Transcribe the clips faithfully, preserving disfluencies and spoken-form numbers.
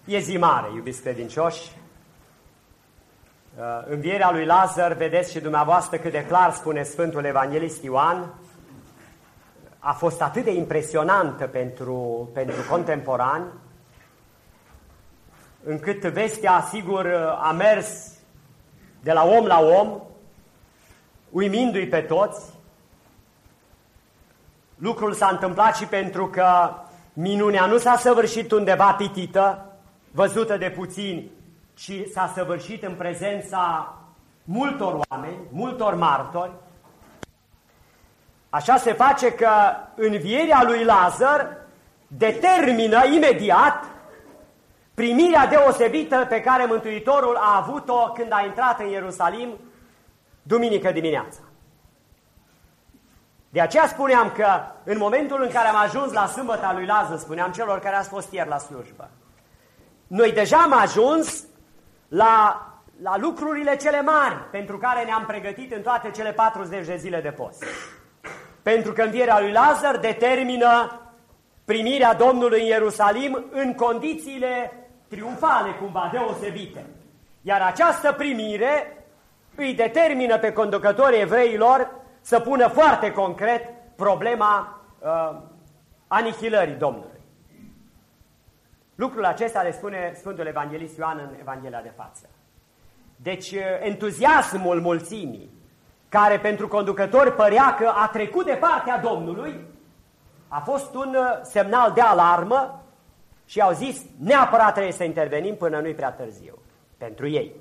E zi mare, iubiți credincioși. Învierea lui Lazar, vedeți și dumneavoastră cât de clar spune Sfântul Evanghelist Ioan, a fost atât de impresionantă pentru, pentru contemporani, încât vestea, sigur, a mers de la om la om, uimindu-i pe toți. Lucrul s-a întâmplat și pentru că minunea nu s-a săvârșit undeva pitită, văzută de puțini, ci s-a săvârșit în prezența multor oameni, multor martori. Așa se face că învierea lui Lazar determină imediat primirea deosebită pe care Mântuitorul a avut-o când a intrat în Ierusalim duminică dimineața. De aceea spuneam că în momentul în care am ajuns la sâmbăta lui Lazar, spuneam celor care ați fost ieri la slujbă, noi deja am ajuns la, la lucrurile cele mari pentru care ne-am pregătit în toate cele patruzeci de zile de post. Pentru că învierea lui Lazar determină primirea Domnului în Ierusalim în condițiile triumfale, cumva, deosebite. Iar această primire îi determină pe conducătorii evreilor să pună foarte concret problema uh, anihilării Domnului. Lucrul acesta le spune Sfântul Evanghelist Ioan în Evanghelia de față. Deci entuziasmul mulțimii, care pentru conducători părea că a trecut de partea Domnului, a fost un semnal de alarmă și au zis, neapărat trebuie să intervenim până nu-i prea târziu. Pentru ei.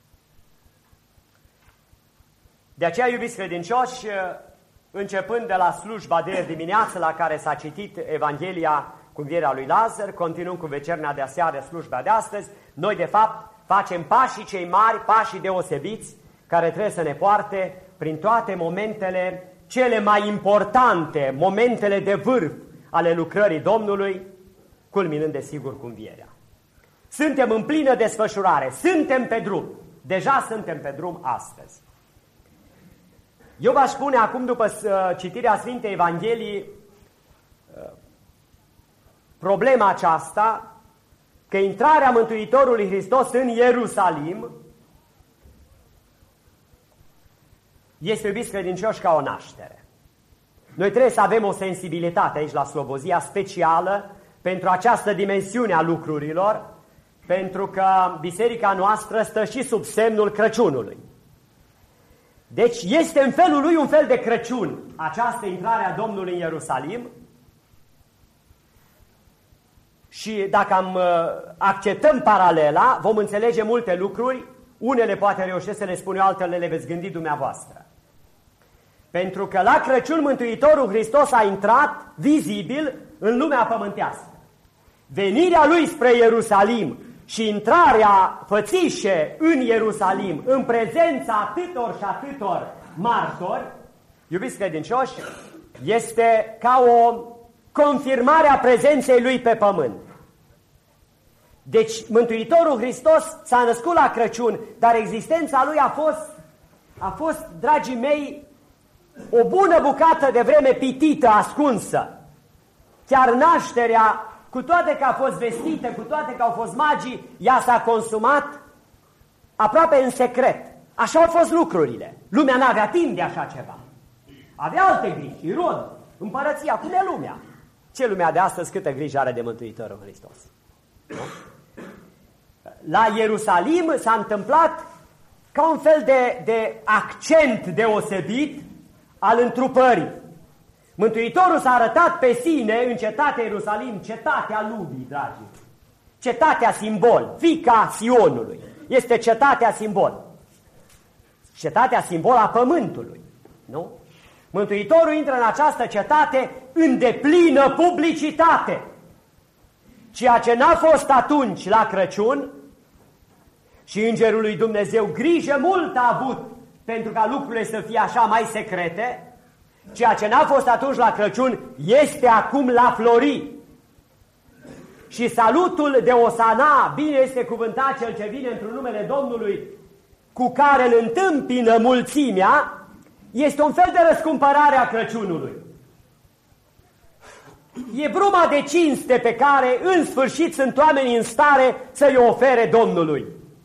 De aceea, iubiți credincioși, începând de la slujba de ieri dimineață, la care s-a citit Evanghelia cu învierea lui Lazar, continuăm cu vecernia de aseară, slujba de astăzi, noi de fapt facem pașii cei mari, pașii deosebiți, care trebuie să ne poarte prin toate momentele cele mai importante, momentele de vârf ale lucrării Domnului, culminând desigur cu învierea. Suntem în plină desfășurare, suntem pe drum, deja suntem pe drum astăzi. Eu v-aș spune acum, după citirea Sfintei Evangheliei, problema aceasta, că intrarea Mântuitorului Hristos în Ierusalim este, iubiți credincioși, ca o naștere. Noi trebuie să avem o sensibilitate aici la Slobozia specială pentru această dimensiune a lucrurilor, pentru că biserica noastră stă și sub semnul Crăciunului. Deci este în felul lui un fel de Crăciun această intrare a Domnului în Ierusalim. Și dacă am, acceptăm paralela, vom înțelege multe lucruri, unele poate reușesc să le spun eu, altele le veți gândi dumneavoastră. Pentru că la Crăciun Mântuitorul Hristos a intrat vizibil în lumea pământească. Venirea Lui spre Ierusalim și intrarea fățișe în Ierusalim, în prezența atâtor și atâtor martori, iubiți credincioși, este ca o confirmare a prezenței Lui pe pământ. Deci Mântuitorul Hristos s-a născut la Crăciun, dar existența Lui a fost, a fost, dragii mei, o bună bucată de vreme pitită, ascunsă. Chiar nașterea, cu toate că a fost vestită, cu toate că au fost magii, ea s-a consumat aproape în secret. Așa au fost lucrurile. Lumea n-avea timp de așa ceva. Avea alte griji, Irod, împărăția, cum e lumea. Ce lumea de astăzi, câtă grijă are de Mântuitorul Hristos? Nu? La Ierusalim s-a întâmplat ca un fel de, de accent deosebit al întrupării. Mântuitorul s-a arătat pe sine în cetatea Ierusalim, cetatea lumii, dragii. Cetatea simbol, fiica Sionului. Este cetatea simbol. Cetatea simbol a pământului. Nu? Mântuitorul intră în această cetate în deplină publicitate. Ceea ce n-a fost atunci la Crăciun, și Îngerul lui Dumnezeu grijă mult a avut pentru ca lucrurile să fie așa mai secrete, ceea ce n-a fost atunci la Crăciun este acum la flori. Și salutul de Osana, bine este cuvântat cel ce vine într-un numele Domnului, cu care îl întâmpină mulțimea, este un fel de răscumpărare a Crăciunului. E bruma de cinste pe care în sfârșit sunt oamenii în stare să-i ofere Domnului.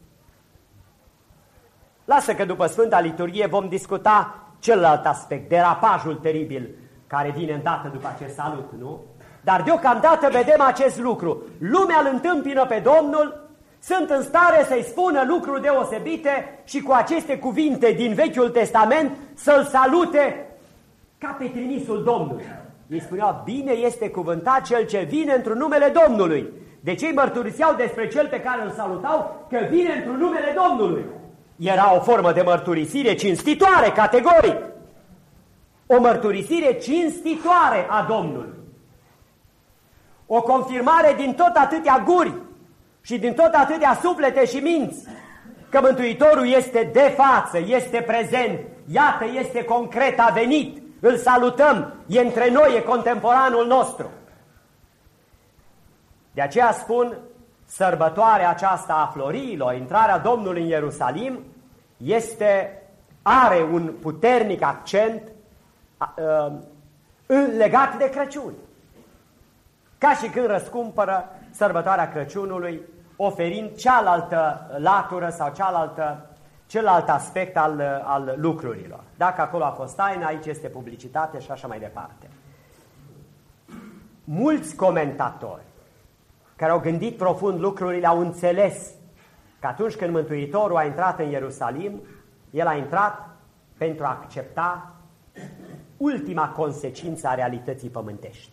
Lasă că după Sfânta Liturghie vom discuta celălalt aspect, derapajul teribil care vine îndată după acest salut, nu? Dar deocamdată vedem acest lucru. Lumea îl întâmpină pe Domnul, sunt în stare să-i spună lucruri deosebite și cu aceste cuvinte din Vechiul Testament să-l salute ca pe trimisul Domnului. Ei spuneau, bine este cuvântat cel ce vine într-un numele Domnului. Deci ei mărturiseau despre cel pe care îl salutau că vine într-un numele Domnului. Era o formă de mărturisire cinstitoare, categoric. O mărturisire cinstitoare a Domnului. O confirmare din tot atâtea guri și din tot atâtea suflete și minți că Mântuitorul este de față, este prezent, iată, este concret, a venit, îl salutăm, e între noi, e contemporanul nostru. De aceea spun, sărbătoarea aceasta a Floriilor, intrarea Domnului în Ierusalim, este, are un puternic accent uh, legat de Crăciun. Ca și când răscumpără sărbătoarea Crăciunului, oferind cealaltă latură sau cealaltă, celălalt aspect al, al lucrurilor. Dacă acolo a fost taină, aici este publicitate și așa mai departe. Mulți comentatori care au gândit profund lucrurile au înțeles că atunci când Mântuitorul a intrat în Ierusalim, el a intrat pentru a accepta ultima consecință a realității pământești.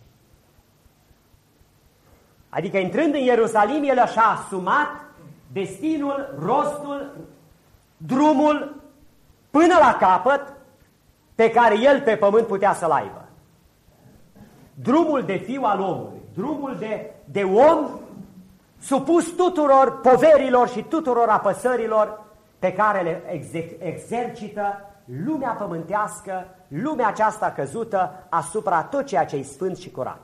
Adică intrând în Ierusalim, el și-a asumat destinul, rostul, drumul până la capăt pe care el pe pământ putea să-l aibă. Drumul de fiu al omului, drumul de, de om supus tuturor poverilor și tuturor apăsărilor pe care le exercită lumea pământească, lumea aceasta căzută asupra tot ceea ce e sfânt și curat.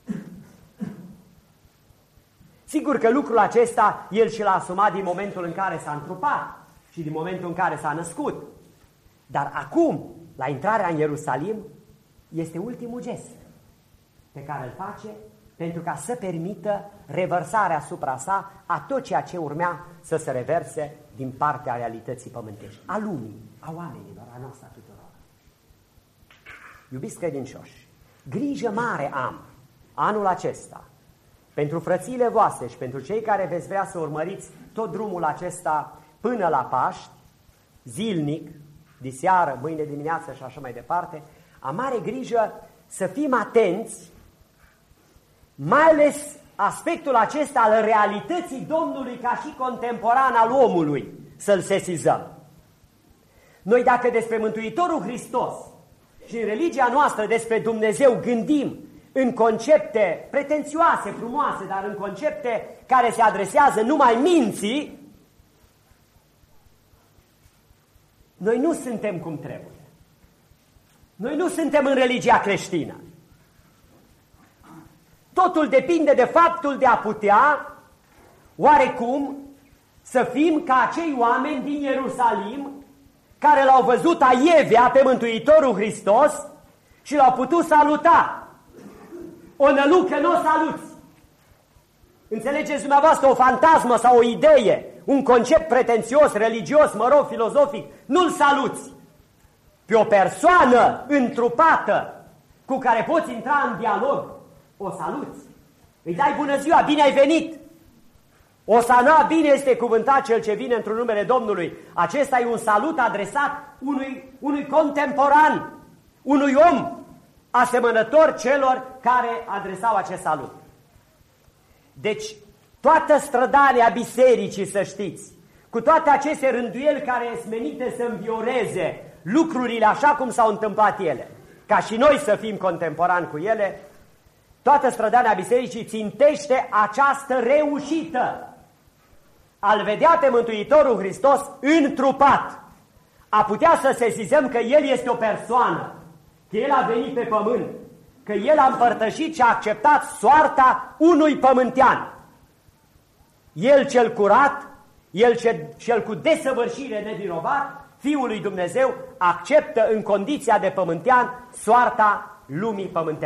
Sigur că lucrul acesta el și l-a asumat din momentul în care s-a întrupat și din momentul în care s-a născut. Dar acum, la intrarea în Ierusalim, este ultimul gest pe care îl face pentru ca să permită revărsarea asupra sa a tot ceea ce urmea să se reverse din partea realității pământești, a lumii, a oamenilor, a noastră tuturor. Iubiți credincioși, grijă mare am anul acesta pentru frățiile voastre și pentru cei care veți vrea să urmăriți tot drumul acesta până la Paști, zilnic, diseară, mâine dimineață și așa mai departe, am mare grijă să fim atenți, mai ales aspectul acesta al realității Domnului ca și contemporan al omului, să-l sesizăm. Noi dacă despre Mântuitorul Hristos și în religia noastră despre Dumnezeu gândim în concepte pretențioase, frumoase, dar în concepte care se adresează numai minții, noi nu suntem cum trebuie. Noi nu suntem în religia creștină. Totul depinde de faptul de a putea, oarecum, să fim ca acei oameni din Ierusalim care l-au văzut aievea pe Mântuitorul Hristos și l-au putut saluta. O nălucă nu o saluți. Înțelegeți dumneavoastră o fantasmă sau o idee, un concept pretențios, religios, mă rog, filozofic, nu-l saluți. Pe o persoană întrupată cu care poți intra în dialog, o saluți. Îi dai bună ziua, bine ai venit. Osana, bine este cuvântat cel ce vine într-un numele Domnului. Acesta e un salut adresat unui, unui contemporan, unui om asemănător celor care adresau acest salut. Deci, toată strădania bisericii, să știți, cu toate aceste rânduieli care sunt menite să învioreze lucrurile așa cum s-au întâmplat ele, ca și noi să fim contemporani cu ele, toată strădania bisericii țintește această reușită al vedea pe Mântuitorul Hristos întrupat, a putea să sesizăm că El este o persoană, că El a venit pe pământ, că El a împărtășit și a acceptat soarta unui pământean. El cel curat, El cel, cel cu desăvârșire nevinovat, Fiul lui Dumnezeu, acceptă în condiția de pământean soarta lumii pământene.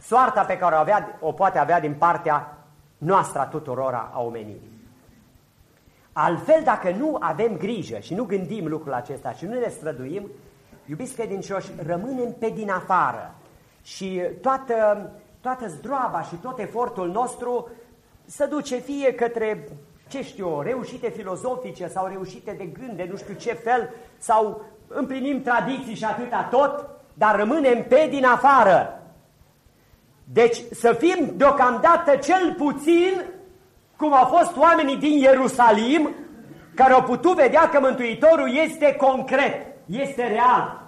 soarta pe care o, avea, o poate avea din partea noastră a tuturora a omenirii. Altfel, dacă nu avem grijă și nu gândim lucrul acesta și nu ne străduim, iubiți credincioși, rămânem pe din afară și toată, toată zdroaba și tot efortul nostru se duce fie către, ce știu eu, reușite filozofice sau reușite de gând, de nu știu ce fel, sau împlinim tradiții și atâta tot, dar rămânem pe din afară. Deci să fim deocamdată cel puțin cum au fost oamenii din Ierusalim, care au putut vedea că Mântuitorul este concret, este real.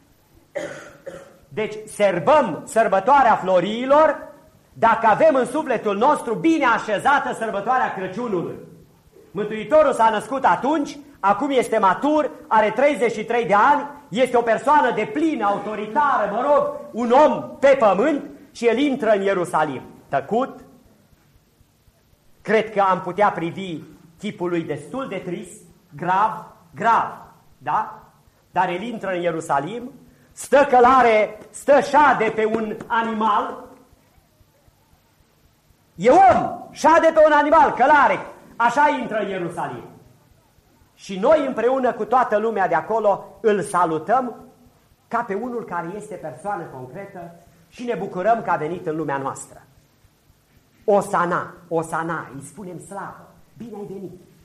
Deci sărbăm sărbătoarea floriilor dacă avem în sufletul nostru bine așezată sărbătoarea Crăciunului. Mântuitorul s-a născut atunci, acum este matur, are treizeci și trei de ani, este o persoană de plină, autoritară, mă rog, un om pe pământ și el intră în Ierusalim. Tăcut, cred că am putea privi chipul lui destul de trist, grav, grav, da? Dar el intră în Ierusalim, stă călare, stă șade pe un animal, e om, șade pe un animal, călare, așa intră în Ierusalim. Și noi împreună cu toată lumea de acolo îl salutăm ca pe unul care este persoană concretă și ne bucurăm că a venit în lumea noastră. Osana, Osana, îi spunem slavă, bine ai venit.